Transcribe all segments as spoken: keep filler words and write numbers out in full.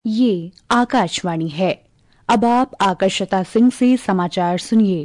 ये आकाशवाणी है। अब आप आकर्षता सिंह से समाचार सुनिए।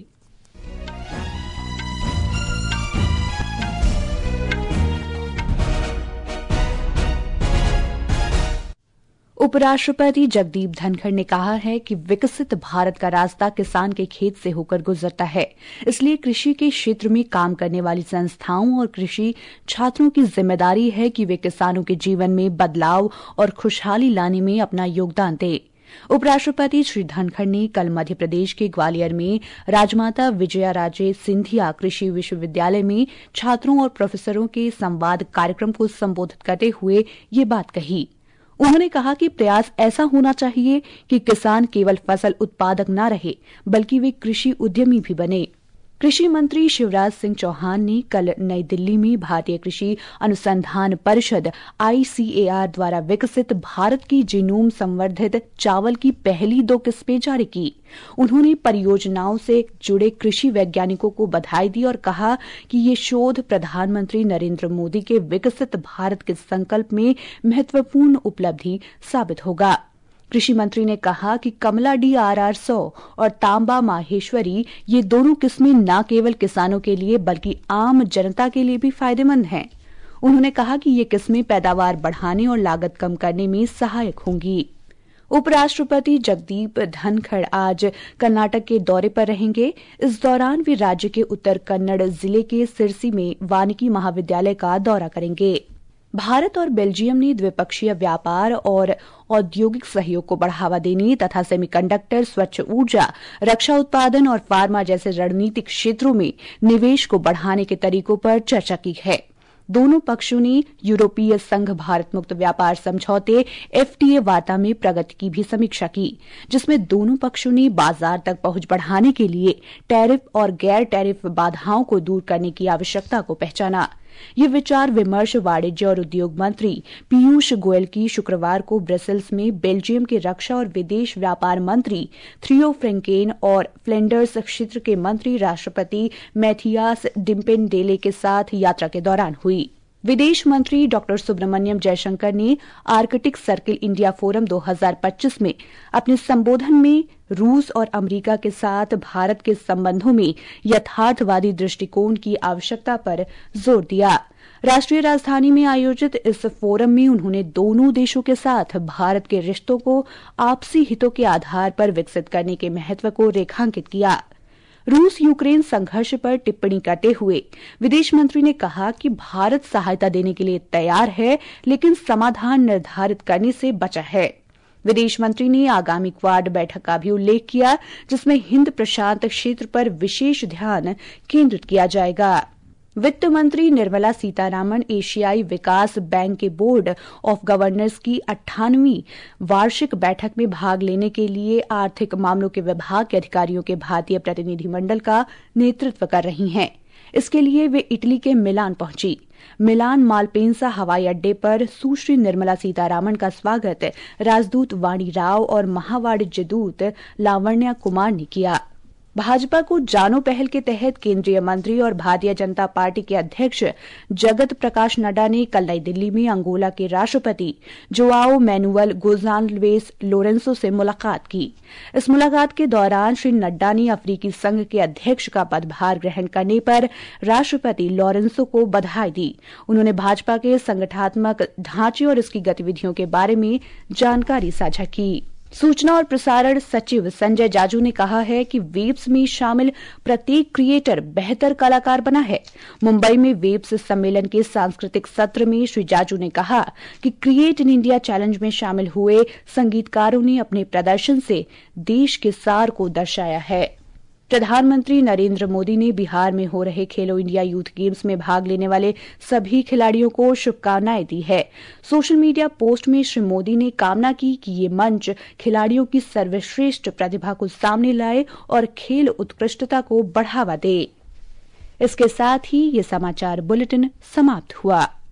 उपराष्ट्रपति जगदीप धनखड़ ने कहा है कि विकसित भारत का रास्ता किसान के खेत से होकर गुजरता है। इसलिए कृषि के क्षेत्र में काम करने वाली संस्थाओं और कृषि छात्रों की जिम्मेदारी है कि वे किसानों के जीवन में बदलाव और खुशहाली लाने में अपना योगदान दें। उपराष्ट्रपति श्री धनखड़ ने कल मध्य प्रदेश के ग्वालियर में राजमाता विजया राजे सिंधिया कृषि विश्वविद्यालय में छात्रों और प्रोफेसरों के संवाद कार्यक्रम को संबोधित करते हुए ये बात कही। उन्होंने कहा कि प्रयास ऐसा होना चाहिए कि किसान केवल फसल उत्पादक न रहे बल्कि वे कृषि उद्यमी भी बने। कृषि मंत्री शिवराज सिंह चौहान ने कल नई दिल्ली में भारतीय कृषि अनुसंधान परिषद आई सी ए आर द्वारा विकसित भारत की जीनोम संवर्धित चावल की पहली दो किस्में जारी की। उन्होंने परियोजनाओं से जुड़े कृषि वैज्ञानिकों को बधाई दी और कहा कि ये शोध प्रधानमंत्री नरेंद्र मोदी के विकसित भारत के संकल्प में महत्वपूर्ण उपलब्धि साबित होगा। कृषि मंत्री ने कहा कि कमला डी आर आर सौ और तांबा माहेश्वरी ये दोनों किस्में न केवल किसानों के लिए बल्कि आम जनता के लिए भी फायदेमंद हैं। उन्होंने कहा कि ये किस्में पैदावार बढ़ाने और लागत कम करने में सहायक होंगी। उपराष्ट्रपति जगदीप धनखड़ आज कर्नाटक के दौरे पर रहेंगे। इस दौरान वे राज्य के उत्तर कन्नड़ जिले के सिरसी में वानिकी महाविद्यालय का दौरा करेंगे। भारत और बेल्जियम ने द्विपक्षीय व्यापार और औद्योगिक सहयोग को बढ़ावा देने तथा सेमीकंडक्टर, स्वच्छ ऊर्जा, रक्षा उत्पादन और फार्मा जैसे रणनीतिक क्षेत्रों में निवेश को बढ़ाने के तरीकों पर चर्चा की है। दोनों पक्षों ने यूरोपीय संघ भारत मुक्त व्यापार समझौते एफ टी ए वार्ता में प्रगति की भी समीक्षा की, जिसमें दोनों पक्षों ने बाजार तक पहुंच बढ़ाने के लिए टैरिफ और गैर टैरिफ बाधाओं को दूर करने की आवश्यकता को पहचाना। ये विचार विमर्श वाणिज्य और उद्योग मंत्री पीयूष गोयल की शुक्रवार को ब्रसेल्स में बेल्जियम के रक्षा और विदेश व्यापार मंत्री थ्रियो फ्रेंकेन और फ्लैंडर्स क्षेत्र के मंत्री राष्ट्रपति मैथियास डिम्पेंडेले के साथ यात्रा के दौरान हुई। विदेश मंत्री डॉक्टर सुब्रमण्यम जयशंकर ने आर्कटिक सर्किल इंडिया फोरम दो हज़ार पच्चीस में अपने संबोधन में रूस और अमेरिका के साथ भारत के संबंधों में यथार्थवादी दृष्टिकोण की आवश्यकता पर जोर दिया। राष्ट्रीय राजधानी में आयोजित इस फोरम में उन्होंने दोनों देशों के साथ भारत के रिश्तों को आपसी हितों के आधार पर विकसित करने के महत्व को रेखांकित किया। रूस यूक्रेन संघर्ष पर टिप्पणी करते हुए विदेश मंत्री ने कहा कि भारत सहायता देने के लिए तैयार है, लेकिन समाधान निर्धारित करने से बचा है। विदेश मंत्री ने आगामी क्वाड बैठक का भी उल्लेख किया, जिसमें हिंद प्रशांत क्षेत्र पर विशेष ध्यान केंद्रित किया जाएगा। वित्त मंत्री निर्मला सीतारामन एशियाई विकास बैंक के बोर्ड ऑफ गवर्नर्स की अट्ठानवीं वार्षिक बैठक में भाग लेने के लिए आर्थिक मामलों के विभाग के अधिकारियों के भारतीय प्रतिनिधिमंडल का नेतृत्व कर रही हैं। इसके लिए वे इटली के मिलान पहुंची। मिलान मालपेंसा हवाई अड्डे पर सुश्री निर्मला सीतारामन का स्वागत राजदूत वाणी राव और महावाणिज्य दूत लावण्या कुमार ने किया। भाजपा को जानो पहल के तहत केंद्रीय मंत्री और भारतीय जनता पार्टी के अध्यक्ष जगत प्रकाश नड्डा ने कल नई दिल्ली में अंगोला के राष्ट्रपति जोआओ मैनुअल गोंजाल्वेस लोरेंसो से मुलाकात की। इस मुलाकात के दौरान श्री नड्डा ने अफ्रीकी संघ के अध्यक्ष का पदभार ग्रहण करने पर राष्ट्रपति लोरेंसो को बधाई दी। उन्होंने भाजपा के संगठनात्मक ढांचे और इसकी गतिविधियों के बारे में जानकारी साझा की। सूचना और प्रसारण सचिव संजय जाजू ने कहा है कि वेब्स में शामिल प्रत्येक क्रिएटर बेहतर कलाकार बना है। मुंबई में वेब्स सम्मेलन के सांस्कृतिक सत्र में श्री जाजू ने कहा कि क्रिएट इन इंडिया चैलेंज में शामिल हुए संगीतकारों ने अपने प्रदर्शन से देश के सार को दर्शाया है। प्रधानमंत्री नरेंद्र मोदी ने बिहार में हो रहे खेलो इंडिया यूथ गेम्स में भाग लेने वाले सभी खिलाड़ियों को शुभकामनाएं दी है। सोशल मीडिया पोस्ट में श्री मोदी ने कामना की कि ये मंच खिलाड़ियों की सर्वश्रेष्ठ प्रतिभा को सामने लाए और खेल उत्कृष्टता को बढ़ावा दे। इसके साथ ही ये समाचार बुलेटिन समाप्त हुआ।